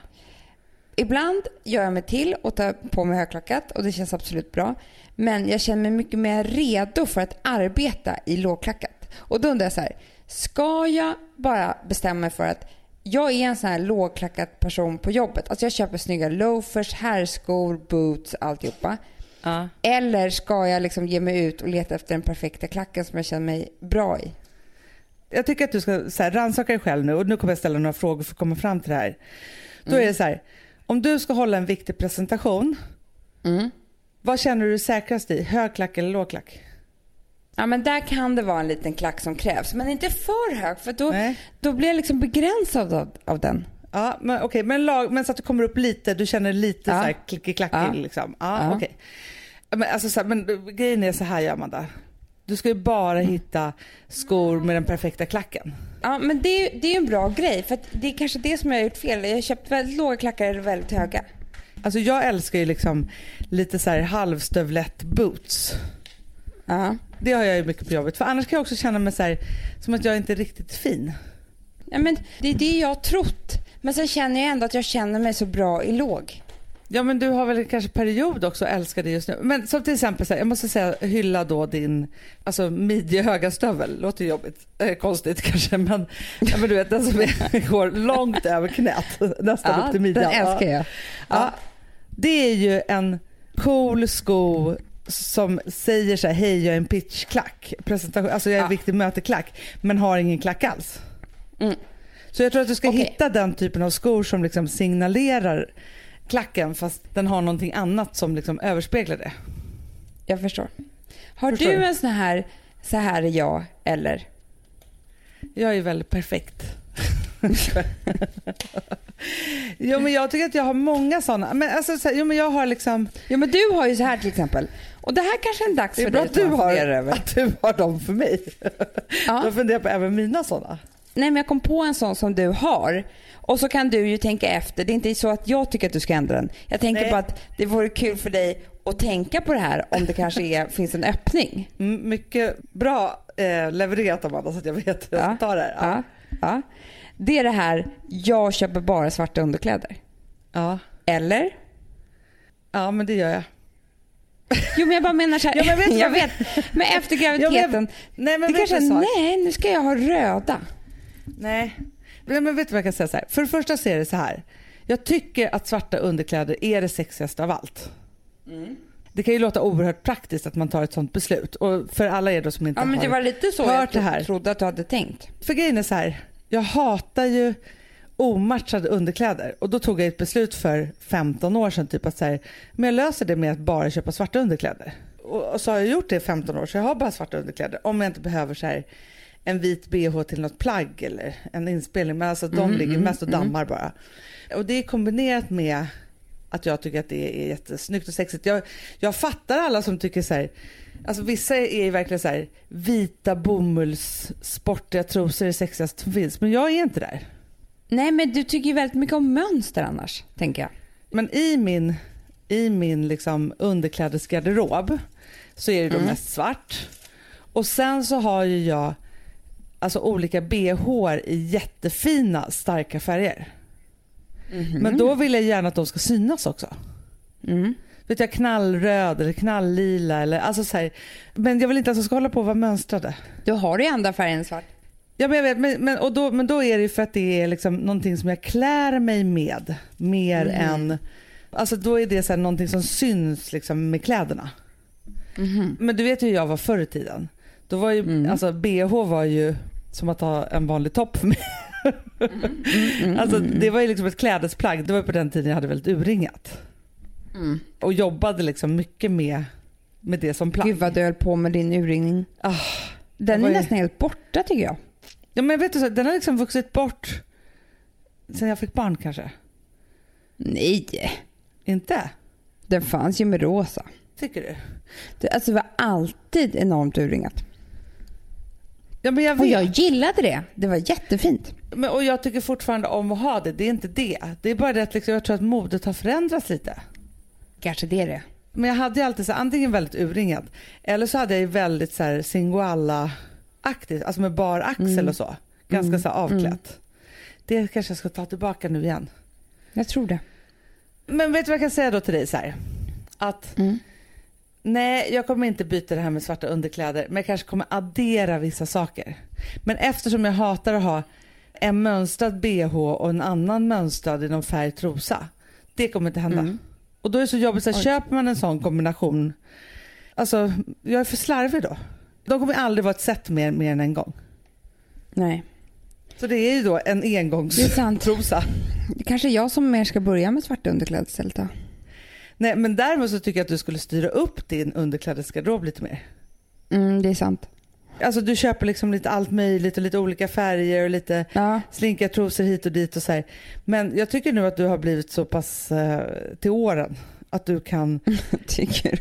Ibland gör jag mig till och tar på mig högklackat och det känns absolut bra. Men jag känner mig mycket mer redo för att arbeta i lågklackat. Och då undrar jag så här, ska jag bara bestämma mig för att jag är en sån här lågklackat person på jobbet. Alltså jag köper snygga loafers, herrskor, boots, alltihopa. Ja. Eller ska jag liksom ge mig ut och leta efter den perfekta klacken som jag känner mig bra i? Jag tycker att du ska så här, rannsaka dig själv nu, och nu kommer jag ställa några frågor för att komma fram till det här. Då mm. är det så här, om du ska hålla en viktig presentation, mm. vad känner du säkrast i? Högklack eller lågklack? Ja, men där kan det vara en liten klack som krävs, men inte för hög, för då, då blir jag liksom begränsad av, av den. Ja, men okej, okay, men, lag, men så att du kommer upp lite, du känner lite ja. så här klickig-klackig ja. liksom. Ja, ja. okej. Okay. Men alltså så här, men grejen är så här, Amanda. Du ska ju bara mm. hitta skor med den perfekta klacken. Ja, men det är det är en bra grej, för att det är kanske det som jag har gjort fel. Jag har köpt väldigt låga klackar eller väldigt höga. Alltså jag älskar ju liksom lite så här halvstövlett boots. Ja. Det har jag ju mycket på jobbet. För annars kan jag också känna mig så här, som att jag inte är riktigt fin. Ja, men det är det jag har trott. Men sen känner jag ändå att jag känner mig så bra i låg. Ja, men du har väl kanske period också älskar det just nu. Men som till exempel så här, jag måste säga, hylla då din alltså midjehöga stövel. Låter jobbigt, eh, konstigt kanske, men, ja, men du vet den som är, går långt över knät, nästan ja, upp till midjan. Den älskar jag. Ja. Ja, det är ju en cool sko som säger så här, hej jag är en pitchklack. Presentation, alltså jag är en ja. viktig möteklack, men har ingen klack alls. Mm. Så jag tror att du ska okay. hitta den typen av skor som liksom signalerar klacken, fast den har någonting annat som liksom överspeglar det. Jag förstår. Har förstår du du? en sån här, så här är jag, eller? Jag är väldigt perfekt. Jo, men jag tycker att jag har många sådana. Men alltså, så här, jo, men jag har liksom... Jo, men du har ju så här till exempel. Och det här kanske är en dags för dig att, du har, att du har dem för mig. Ja. Jag funderar på även mina sådana. Nej, men jag kom på en sån som du har. Och så kan du ju tänka efter. Det är inte så att jag tycker att du ska ändra den. Jag tänker på att det vore kul för dig att tänka på det här om det kanske är, finns en öppning. Mm, mycket bra eh, levererat, Amanda, så att jag vet hur jag ska ta det här. Ja. Ja, ja. Det är det här, jag köper bara svarta underkläder. Ja. Eller? Ja, men det gör jag. Jo, men jag bara menar så här. Ja, men vet jag vet. Men efter graviditeten. Ja, men, nej, men det kanske, nej, nu ska jag ha röda. Nej. Men vet du vad jag kan säga så här? För det första så är det så här. Jag tycker att svarta underkläder är det sexigaste av allt. Mm. Det kan ju låta oerhört praktiskt att man tar ett sånt beslut. Och för alla er då som inte ja, men har det var lite så hört jag det här. Trodde att du hade tänkt. För grejen är så här. Jag hatar ju omatchade underkläder. Och då tog jag ett beslut för femton år sedan. Typ att så här, men jag löser det med att bara köpa svarta underkläder. Och, och så har jag gjort det i femton år. Så jag har bara svarta underkläder. Om jag inte behöver så här en vit B H till något plagg eller en inspelning. Men alltså de mm, ligger mm, mest och dammar mm. bara. Och det är kombinerat med att jag tycker att det är jättesnyggt och sexigt. Jag, jag fattar alla som tycker så här. Alltså vissa är verkligen så här vita bomulls sportiga trosor är sexigast som finns. Men jag är inte där. Nej, men du tycker ju väldigt mycket om mönster annars, tänker jag. Men i min, i min liksom underklädesgarderob så är det då mm. mest svart. Och sen så har ju jag alltså olika B H i jättefina starka färger. Mm-hmm. Men då vill jag gärna att de ska synas också. Mm. Vet jag, knallröd eller knalllila eller alltså så här. Men jag vill inte att de ska hålla på att vara mönstrade. Du har ju andra färger än svart. Ja, men jag vet, men, men, och då, men då är det ju för att det är liksom någonting som jag klär mig med mer mm. än, alltså då är det så här någonting som syns liksom med kläderna. Mm. Men du vet ju hur jag var förr i tiden. Då var ju, mm. alltså B H var ju som att ha en vanlig topp för mig. Mm. Mm. Alltså det var ju liksom ett klädesplagg. Det var på den tiden jag hade väldigt urringat. Mm. Och jobbade liksom mycket med, med det som plagg. Gud vad du höll på med din urringning. Ah, den är ju... nästan helt borta tycker jag. Ja, men vet du så, den har liksom vuxit bort sen jag fick barn kanske. Nej. Inte? Den fanns ju med rosa. Tycker du? Det, alltså det var alltid enormt urringat. Ja, men jag vet. Och jag gillade det. Det var jättefint. Men, och jag tycker fortfarande om att ha det. Det är inte det. Det är bara det att liksom, jag tror att modet har förändrats lite. Kanske det är det. Men jag hade ju alltid så antingen väldigt urringad. Eller så hade jag ju väldigt så här singoalla-aktigt. Alltså med bar axel mm. och så. Ganska mm. så här avklätt. Mm. Det kanske jag ska ta tillbaka nu igen. Jag tror det. Men vet du vad jag kan säga då till dig så här? Att mm. Nej, jag kommer inte byta det här med svarta underkläder, men jag kanske kommer addera vissa saker. Men eftersom jag hatar att ha en mönstrad B H och en annan mönstrad i någon färg trosa, det kommer inte hända. Mm. Och då är det så jobbigt, så här, köper man en sån kombination, alltså jag är för slarvig då. De kommer aldrig vara ett set mer, mer än en gång. Nej. Så det är ju då en engångstrosa. Det kanske är jag som mer ska börja med svarta underkläder istället då. Nej, men däremot så tycker jag att du skulle styra upp din underklädesgarderob lite mer. Mm, det är sant. Alltså du köper liksom lite allt möjligt och lite olika färger och lite ja. slinka trosor hit och dit och så här. Men jag tycker nu att du har blivit så pass eh, till åren att du kan tycker.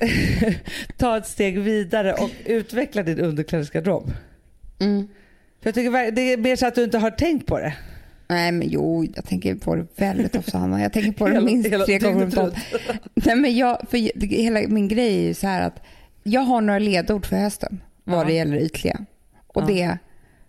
ta ett steg vidare och utveckla din underklädesgarderob. Mm. För jag tycker det är mer så att du inte har tänkt på det. Nej, men jo, jag tänker på det väldigt ofta, Hanna. Jag tänker på det minst hela, tre gånger om dagen. Nej, men jag, för hela min grej är ju så här att jag har några ledord för hösten vad ja. det gäller ytliga. Och ja. det är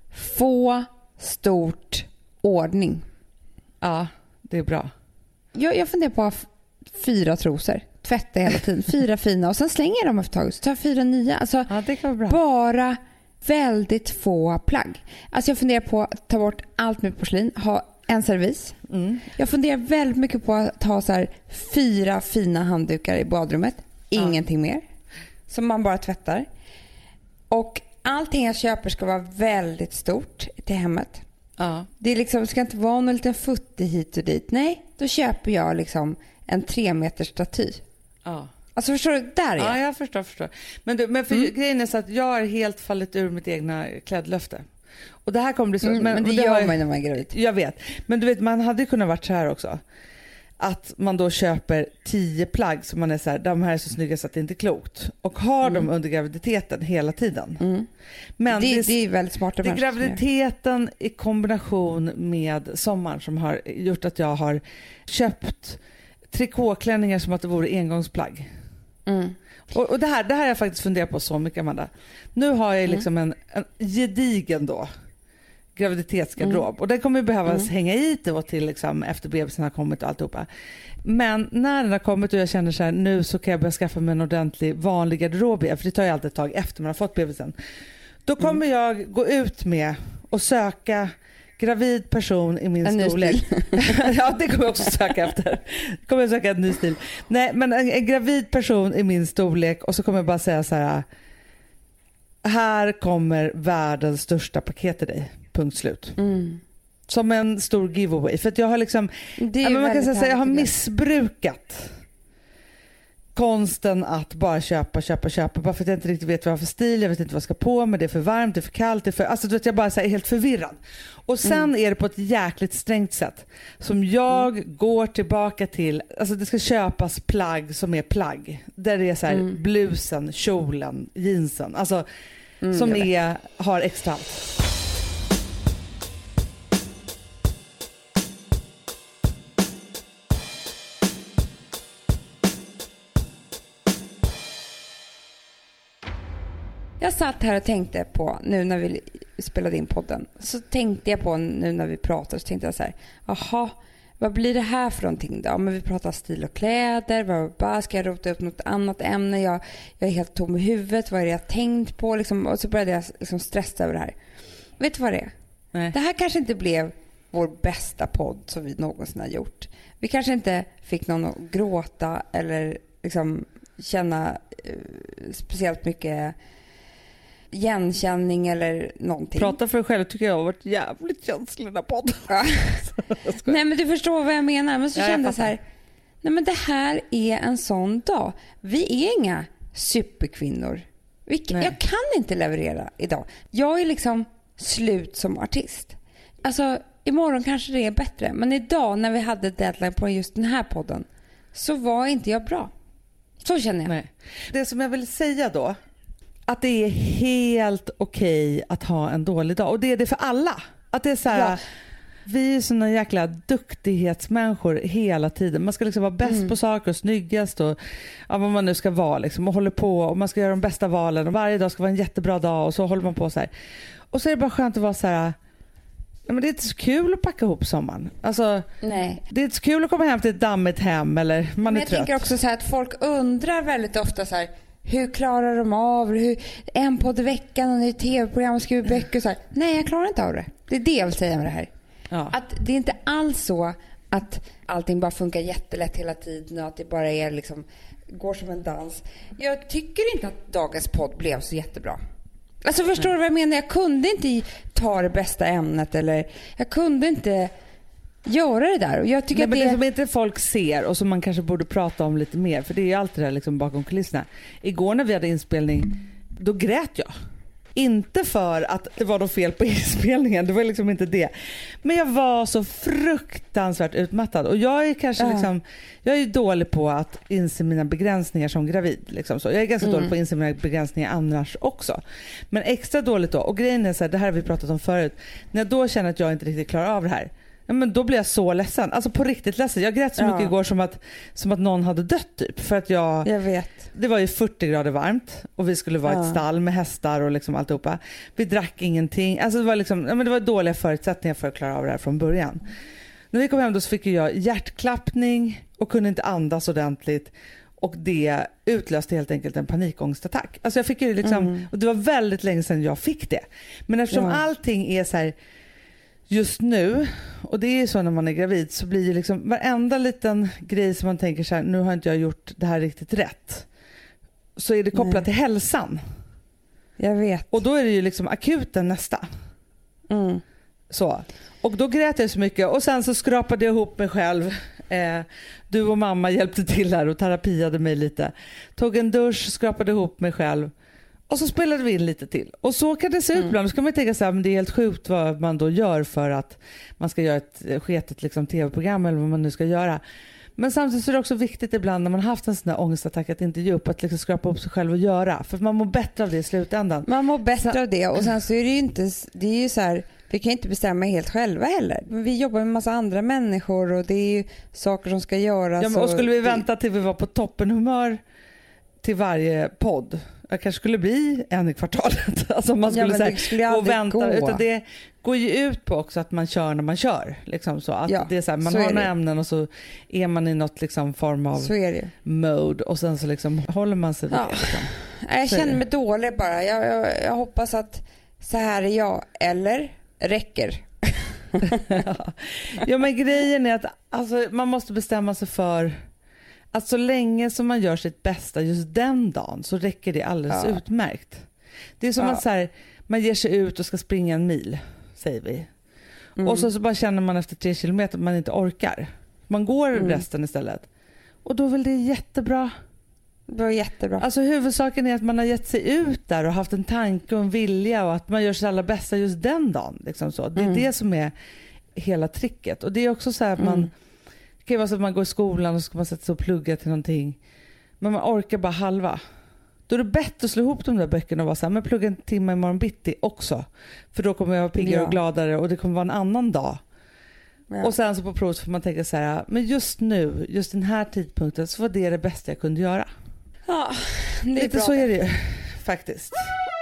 få, stort, ordning. Ja, det är bra. Jag, jag funderar på fyra trosor. Tvätta hela tiden. Fyra fina. Och sen slänger jag dem efter ett tag. Så tar jag fyra nya. Alltså, ja, det kan vara bra. Bara väldigt få plagg. Alltså jag funderar på att ta bort allt med porslin. Ha en servis. Mm. Jag funderar väldigt mycket på att ha så här fyra fina handdukar i badrummet. Ingenting ja. mer. Som man bara tvättar. Och allting jag köper ska vara väldigt stort till hemmet. Ja. Det är liksom, ska inte vara någon liten futti hit och dit. Nej, då köper jag liksom en tre meters staty. Ja. Alltså förstår du, där är jag. Ja, jag förstår, förstår. Men, du, men för mm. grejen är så att jag har helt fallit ur mitt egna klädlöfte. Och det här kommer bli så. Mm, men, men det, det gör man när man är gravid. Jag vet. Men du vet, man hade ju kunnat varit så här också. Att man då köper tio plagg som man är så här, de här är så snygga så att det inte är klokt. Och har mm. dem under graviditeten hela tiden. Mm. Men det, det, det är väldigt smarta. Det är graviditeten i kombination med sommaren som har gjort att jag har köpt trikåklänningar som att det vore engångsplagg. Mm. Och, och det här det här har jag faktiskt funderat på så mycket, Amanda. Nu har jag liksom mm. en, en gedigen då graviditetsgarderob. Mm. Och den kommer ju behövas mm. hänga i då till liksom, efter bebisen har kommit och alltihopa. Men när den har kommit och jag känner så här, nu så kan jag börja skaffa mig en ordentlig vanlig garderob igen, för det tar ju alltid ett tag efter man har fått bebisen. Då kommer mm. jag gå ut med och söka gravid person i min en storlek. Ja, det kommer jag också söka efter. Kommer jag söka en ny stil. Nej, men en, en gravid person i min storlek, och så kommer jag bara säga så här: här kommer världens största paket till dig. Punkt slut. Mm. Som en stor giveaway. För att jag har liksom, ja, men man kan säga så här, jag har missbrukat konsten att bara köpa, köpa, köpa. Bara för att jag inte riktigt vet vad jag har för stil. Jag vet inte vad jag ska på med. Det är för varmt, det är för kallt. Det är för, alltså du vet, jag bara så här, är helt förvirrad. Och sen mm. är det på ett jäkligt strängt sätt som jag mm. går tillbaka till. Alltså det ska köpas plagg som är plagg. Där det är så här mm. blusen, kjolen, jeansen. Alltså mm, som är, har extra allt. Jag satt här och tänkte på, nu när vi spelade in podden, så tänkte jag på nu när vi pratade, så tänkte jag så här, aha, vad blir det här för någonting då? Men vi pratar stil och kläder, vad, bara ska jag rota upp något annat ämne? Jag, jag är helt tom i huvudet, vad är det jag tänkt på? Liksom, och så började jag liksom stressa över det här. Vet du vad det är? Nej. Det här kanske inte blev vår bästa podd som vi någonsin har gjort. Vi kanske inte fick någon att gråta eller liksom känna eh, speciellt mycket igenkänning eller någonting. Prata för dig själv, tycker jag har varit jävligt känslig den här podden. Ja. Nej, men du förstår vad jag menar. Men så ja, kände jag så här, nej men det här är en sån dag. Vi är inga superkvinnor. Vi, jag kan inte leverera idag. Jag är liksom slut som artist. Alltså, imorgon kanske det är bättre. Men idag när vi hade deadline på just den här podden så var inte jag bra. Så känner jag. Nej. Det som jag vill säga då, att det är helt okej att ha en dålig dag. Och det är det för alla. Att det är så här, ja. Vi är såna jäkla duktighetsmänniskor hela tiden. Man ska liksom vara bäst mm. på saker och snyggast och ja, vad man nu ska vara liksom, och håller på och man ska göra de bästa valen och varje dag ska vara en jättebra dag och så håller man på så här. Och så är det bara skönt att vara så här, ja, men det är inte så kul att packa ihop sommaren. Alltså, nej. Det är inte så kul att komma hem till ett dammigt hem eller man men är jag trött. tänker också så här att folk undrar väldigt ofta så här, hur klarar de av det? Hur, en podd i veckan och ett tv-program och skriver böcker och så här. Nej, jag klarar inte av det. Det är det jag vill säga med det här. Ja. Att det är inte alls så att allting bara funkar jättelätt hela tiden och att det bara är liksom, går som en dans. Jag tycker inte att dagens podd blev så jättebra. Alltså förstår du vad jag menar? Jag kunde inte ta det bästa ämnet eller jag kunde inte göra det där. Och jag tycker Nej, att men det som inte folk ser och som man kanske borde prata om lite mer, för det är ju alltid det där liksom bakom kulisserna. Igår när vi hade inspelning, då grät jag. Inte för att det var något fel på inspelningen, det var liksom inte det. Men jag var så fruktansvärt utmattad och jag är kanske uh. liksom, jag är ju dålig på att inse mina begränsningar som gravid liksom så. Jag är ganska mm. dålig på att inse mina begränsningar annars också. Men extra dåligt då, och grejen är så här, det här har vi pratat om förut. När jag då känner att jag inte riktigt klarar av det här, ja, men då blir jag så ledsen. Alltså på riktigt ledsen. Jag grät så mycket ja. igår som att, som att någon hade dött typ. För att jag, jag vet. Det var ju fyrtio grader varmt och vi skulle vara ja. ett stall med hästar och liksom alltihopa. Vi drack ingenting. Alltså det var liksom, ja, men det var dåliga förutsättningar för att klara av det här från början. När vi kom hem då så fick jag hjärtklappning och kunde inte andas ordentligt. Och det utlöste helt enkelt en panikångestattack. Alltså jag fick ju liksom, mm. och det var väldigt länge sedan jag fick det. Men eftersom ja. allting är så här just nu, och det är så när man är gravid, så blir det liksom varenda liten grej som man tänker så här, nu har inte jag gjort det här riktigt rätt, så är det kopplat Nej. till hälsan. Jag vet. Och då är det ju liksom akuten nästa. Mm. Så. Och då grät jag så mycket och sen så skrapade jag ihop mig själv. Eh, du och mamma hjälpte till här och terapiade mig lite. Tog en dusch, skrapade ihop mig själv. Och så spelade vi in lite till. Och så kan det se ut ibland. Mm. Då ska man tänka så här, men det är helt sjukt vad man då gör för att man ska göra ett sketet liksom, tv-program eller vad man nu ska göra. Men samtidigt så är det också viktigt ibland när man har haft en sån här ångestattack att inte ge upp, att liksom skrapa upp sig själv och göra. För man mår bättre av det i slutändan. Man mår bättre så, av det. Och sen så är det ju inte, det är ju så här, vi kan inte bestämma helt själva heller. Men vi jobbar med en massa andra människor och det är ju saker som ska göras. Ja, men, och skulle vi det... vänta till vi var på toppenhumör till varje podd, jag kanske skulle bli en i kvartalet. Alltså man skulle, ja, säga, gå och vänta. Gå. Utan det går ju ut på också att man kör när man kör. Liksom så. Att ja, det är så här, man så har några ämnen och så är man i något liksom form av mode. Och sen så liksom håller man sig vid ja. det. Liksom. Jag känner mig dålig bara. Jag, jag, jag hoppas att så här är jag. Eller räcker. ja. ja men grejen är att alltså, man måste bestämma sig för att så länge som man gör sitt bästa just den dagen så räcker det alldeles ja. utmärkt. Det är som ja. att så här, man ger sig ut och ska springa en mil, säger vi. Mm. Och så, så bara känner man efter tre kilometer att man inte orkar. Man går mm. resten istället. Och då är väl det jättebra. Det var jättebra. Alltså huvudsaken är att man har gett sig ut där och haft en tanke och en vilja och att man gör sitt allra bästa just den dagen. Liksom så. Det är mm. det som är hela tricket. Och det är också så här att man mm. det kan vara så att man går i skolan och ska man sätta sig och plugga till någonting. Men man orkar bara halva. Då är det bättre att slå ihop de där böckerna och vara så här, men plugga en timme imorgon bitti också. För då kommer jag vara piggare ja. och gladare och det kommer vara en annan dag. Ja. Och sen så på prov får man tänka så här, men just nu, just den här tidpunkten så var det det bästa jag kunde göra. Ja, det är lite bra. Så är det ju faktiskt.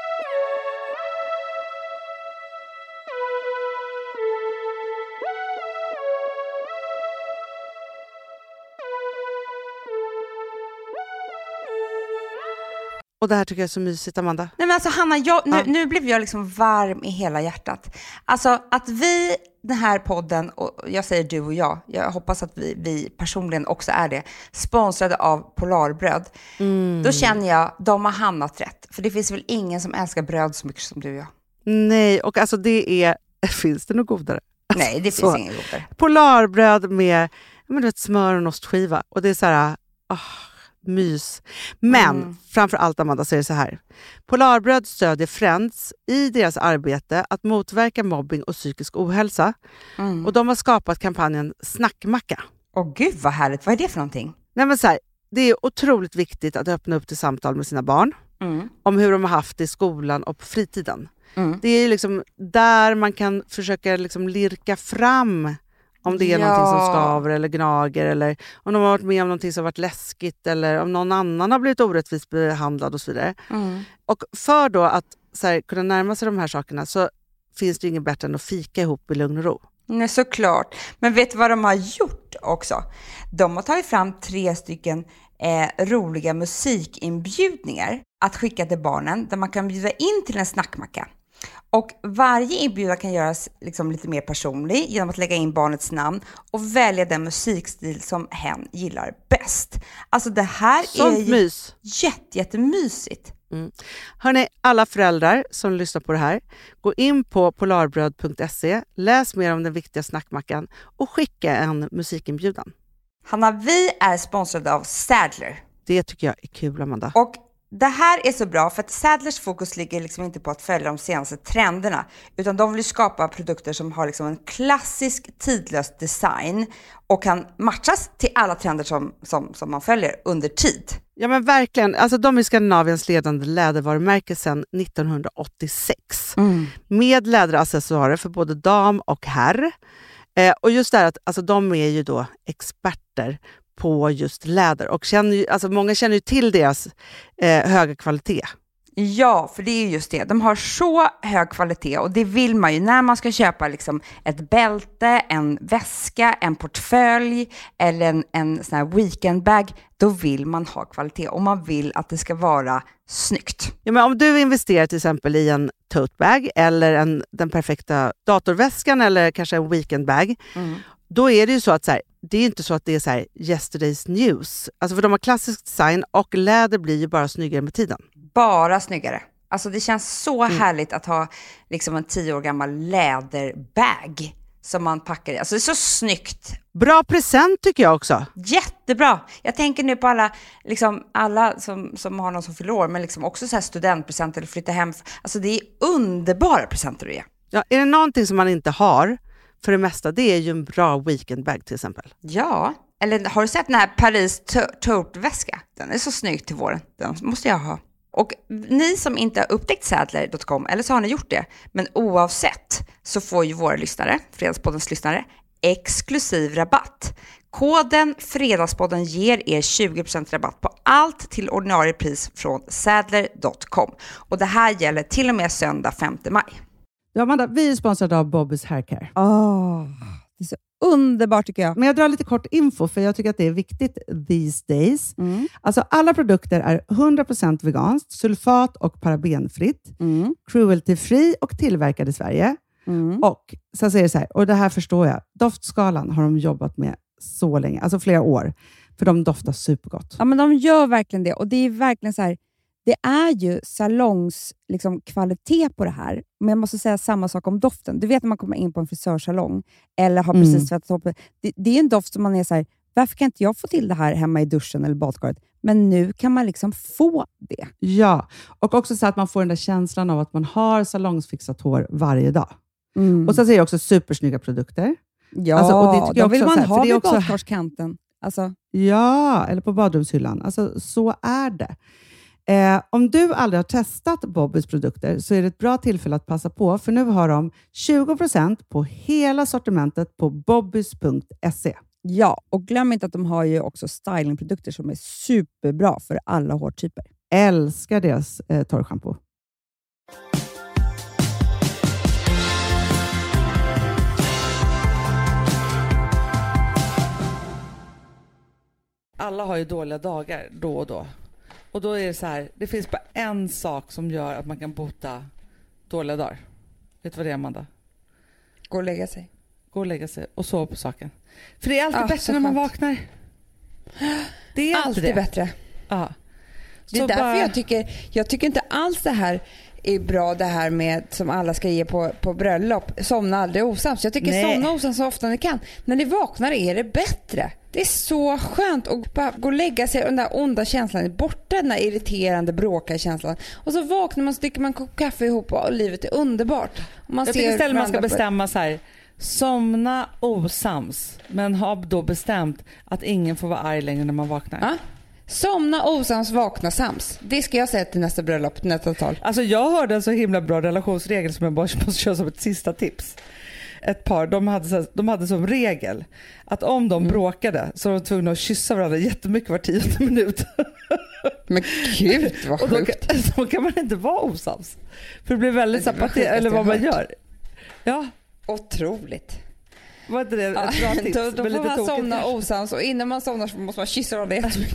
Och det här tycker jag är så mysigt, Amanda. Nej men alltså Hanna, jag, nu, ja. nu blev jag liksom varm i hela hjärtat. Alltså att vi, den här podden, och jag säger du och jag, jag hoppas att vi, vi personligen också är det, sponsrade av Polarbröd. Mm. Då känner jag, de har hamnat rätt. För det finns väl ingen som älskar bröd så mycket som du och jag. Nej, och alltså det är, finns det något godare? Nej, det finns så, inget godare. Polarbröd med men, vet, smör och ostskiva. Och det är så här, åh. mys. Men mm. framför allt, Amanda, så är det så här. Polarbröd stödjer Friends i deras arbete att motverka mobbing och psykisk ohälsa. Mm. Och de har skapat kampanjen Snackmacka. Åh gud vad härligt. Vad är det för någonting? Nej, men så här, det är otroligt viktigt att öppna upp till samtal med sina barn. Mm. Om hur de har haft det i skolan och på fritiden. Mm. Det är liksom där man kan försöka liksom lirka fram om det är ja. någonting som skaver eller gnager eller om de har varit med om någonting som har varit läskigt eller om någon annan har blivit orättvist behandlad och så vidare. Mm. Och för då att så här, kunna närma sig de här sakerna så finns det ju inget bättre än att fika ihop i lugn och ro. Nej, såklart. Men vet du vad de har gjort också? De har tagit fram tre stycken eh, roliga musikinbjudningar att skicka till barnen där man kan bjuda in till en snackmacka. Och varje inbjudan kan göras liksom lite mer personlig genom att lägga in barnets namn och välja den musikstil som hen gillar bäst. Alltså det här Sånt är mys. jätte, jättemysigt. Mm. Hörrni, alla föräldrar som lyssnar på det här, gå in på polarbröd punkt se, läs mer om den viktiga snackmackan och skicka en musikinbjudan. Hanna, vi är sponsrade av Sadler. Det tycker jag är kul, Amanda. Och det här är så bra för att Sadlers fokus ligger liksom inte på att följa de senaste trenderna, utan de vill skapa produkter som har liksom en klassisk tidlös design och kan matchas till alla trender som, som, som man följer under tid. Ja men verkligen, alltså de är Skandinaviens ledande lädervarumärke sedan nittonhundraåttiosex. Mm. Med läderaccessoarer för både dam och herr. Eh, och just det här att alltså, de är ju då experter på just läder och känner ju, alltså många känner ju till deras eh, höga kvalitet. Ja, för det är just det. De har så hög kvalitet och det vill man ju när man ska köpa liksom ett bälte, en väska, en portfölj eller en, en sån här weekendbag. Då vill man ha kvalitet och man vill att det ska vara snyggt. Ja, men om du investerar till exempel i en tote bag eller en, den perfekta datorväskan eller kanske en weekendbag, mm. då är det ju så att så här, det är inte så att det är så här yesterday's news. Alltså för de har klassisk design och läder blir ju bara snyggare med tiden. Bara snyggare. Alltså det känns så mm. härligt att ha liksom en tio år gammal läderbag som man packar i. Alltså det är så snyggt. Bra present tycker jag också. Jättebra. Jag tänker nu på alla, liksom, alla som, som har någon som fyller år, men liksom också så här studentpresent eller flytta hem. Alltså det är underbara presenter att ge. Ja, är det någonting som man inte har för det mesta, det är ju en bra weekendbag till exempel. Ja, eller har du sett den här Paris tote-väska? Den är så snygg till våren. Den måste jag ha. Och ni som inte har upptäckt Sadler punkt com, eller så har ni gjort det, men oavsett så får ju våra lyssnare, Fredagspoddens lyssnare, exklusiv rabatt. Koden Fredagspodden ger er tjugo procent rabatt på allt till ordinarie pris från Sadler punkt com. Och det här gäller till och med söndag femte maj. Ja, Amanda, vi är sponsrade av Bobbys Haircare. Oh, det är så underbart tycker jag. Men jag drar lite kort info för jag tycker att det är viktigt these days. Mm. Alltså alla produkter är hundra procent veganskt, sulfat och parabenfritt, mm. cruelty-free och tillverkad i Sverige. Mm. Och så säger det så här, och det här förstår jag, doftskalan har de jobbat med så länge, alltså flera år, för de doftar supergott. Ja, men de gör verkligen det och det är verkligen så här, det är ju salongs liksom, kvalitet på det här. Men jag måste säga samma sak om doften. Du vet när man kommer in på en frisörsalong eller har precis mm. tvättat upp. Det, det är en doft som man är så här, varför kan inte jag få till det här hemma i duschen eller badkaret? Men nu kan man liksom få det. Ja, och också så att man får den där känslan av att man har salongsfixat hår varje dag. Mm. Och så säger jag också supersnygga produkter. Ja, alltså, och det tycker jag då vill också, man så här, ha vid också... badkarskanten. Alltså. Ja, eller på badrumshyllan. Alltså så är det. Eh, om du aldrig har testat Bobbys produkter så är det ett bra tillfälle att passa på, för nu har de tjugo procent på hela sortimentet på bobbys punkt se. Ja, och glöm inte att de har ju också stylingprodukter som är superbra för alla hårtyper. Älskar deras eh, torrschampo. Alla har ju dåliga dagar då och då. Och då är det så här, det finns bara en sak som gör att man kan bota dåliga dagar. Vet du vad det är, Amanda? Gå och lägga sig. Gå och lägga sig och sova på saken. För det är alltid ja, bättre när man vaknar. Det är alltid det. bättre. Ja. Det är så därför bara... jag tycker, jag tycker inte alls det här är bra, det här med som alla ska ge på, på bröllop. Somna aldrig osams. Jag tycker Nej. somna osams så ofta ni kan. När ni vaknar är det bättre. Det är så skönt att bara gå och lägga sig och den där onda känslan är borta, den där irriterande, bråkiga känslan. Och så vaknar man, så dricker man en kopp kaffe ihop och livet är underbart. Och man jag tycker istället man ska bestämma så här, somna osams, men ha då bestämt att ingen får vara arg längre när man vaknar. Ja. Somna osams, vakna sams. Det ska jag säga till nästa bröllop, nästa tal. Alltså jag hörde en så himla bra relationsregel som jag bara måste köra som ett sista tips. Ett par, de hade, så, de hade som regel att om de mm. bråkade så var de tvungna att kyssa varandra jättemycket var tionde minut. Men gud, vad sjukt. Och då kan, så kan man inte vara osams. För det blir väldigt sapati, eller vad man gör. Ja. Otroligt. Var inte det ett bra tips? Då, då får man somna osams och innan man somnar så måste man kyssa varandra jättemycket.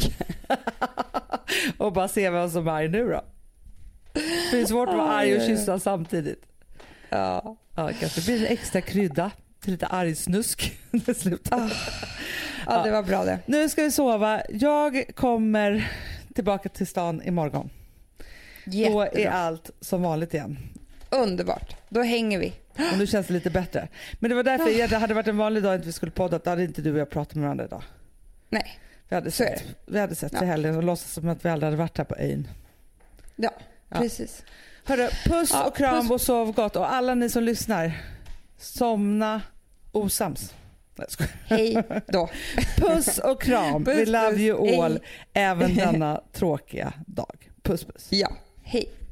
Och bara se vem som är arg nu då. Det är svårt att vara arg och kyssa samtidigt. Ja. Ja, kanske blir det extra krydda till lite argsnusk. Ah. Ja, det var bra det. Nu ska vi sova. Jag kommer tillbaka till stan imorgon. Jättebra. Då är allt som vanligt igen. Underbart. Då hänger vi. Och nu känns det lite bättre. Men det var därför jag, det hade varit en vanlig dag att vi skulle podda. Då hade inte du och jag pratat med varandra idag. Nej. Vi hade sett, vi hade sett ja. för helgen och låtsas som att vi aldrig hade varit här på ön. Ja, ja. Precis. Hörru, puss ja, och kram puss. och sov gott. Och alla ni som lyssnar, somna osams. Hej då. Puss och kram. Puss, We love puss. you all. Hej. Även denna tråkiga dag. Puss puss. Ja, hej.